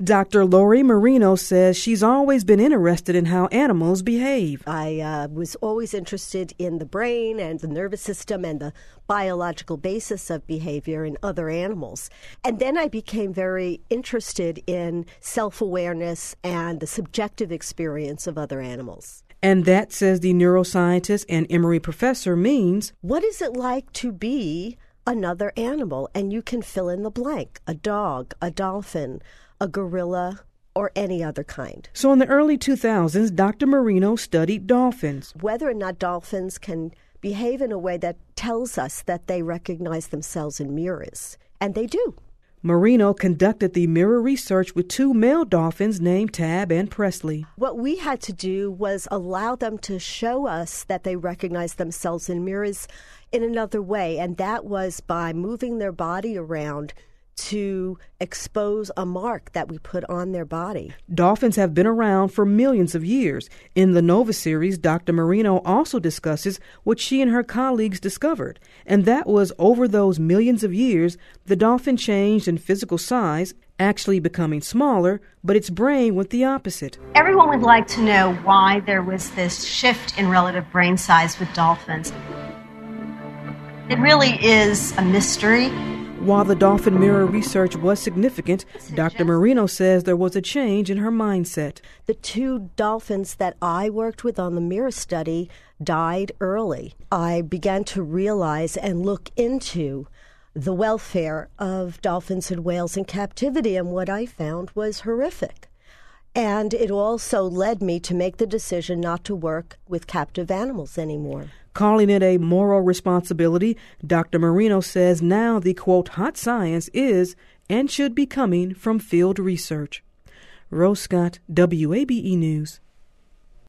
Dr. Lori Marino says she's always been interested in how animals behave. I was always interested in the brain and the nervous system and the biological basis of behavior in other animals. And then I became very interested in self-awareness and the subjective experience of other animals. And that, says the neuroscientist and Emory professor, means, what is it like to be another animal? And you can fill in the blank: a dog, a dolphin, a gorilla, or any other kind. So in the early 2000s, Dr. Marino studied dolphins. Whether or not dolphins can behave in a way that tells us that they recognize themselves in mirrors. And they do. Marino conducted the mirror research with 2 male dolphins named Tab and Presley. What we had to do was allow them to show us that they recognize themselves in mirrors in another way, and that was by moving their body around to expose a mark that we put on their body. Dolphins have been around for millions of years. In the Nova series, Dr. Marino also discusses what she and her colleagues discovered, and that was over those millions of years, the dolphin changed in physical size, actually becoming smaller, but its brain went the opposite. Everyone would like to know why there was this shift in relative brain size with dolphins. It really is a mystery. While the dolphin mirror research was significant, Dr. Marino says there was a change in her mindset. The 2 dolphins that I worked with on the mirror study died early. I began to realize and look into the welfare of dolphins and whales in captivity, and what I found was horrific. And it also led me to make the decision not to work with captive animals anymore. Calling it a moral responsibility, Dr. Marino says now the, quote, hot science is and should be coming from field research. Rose Scott, WABE News.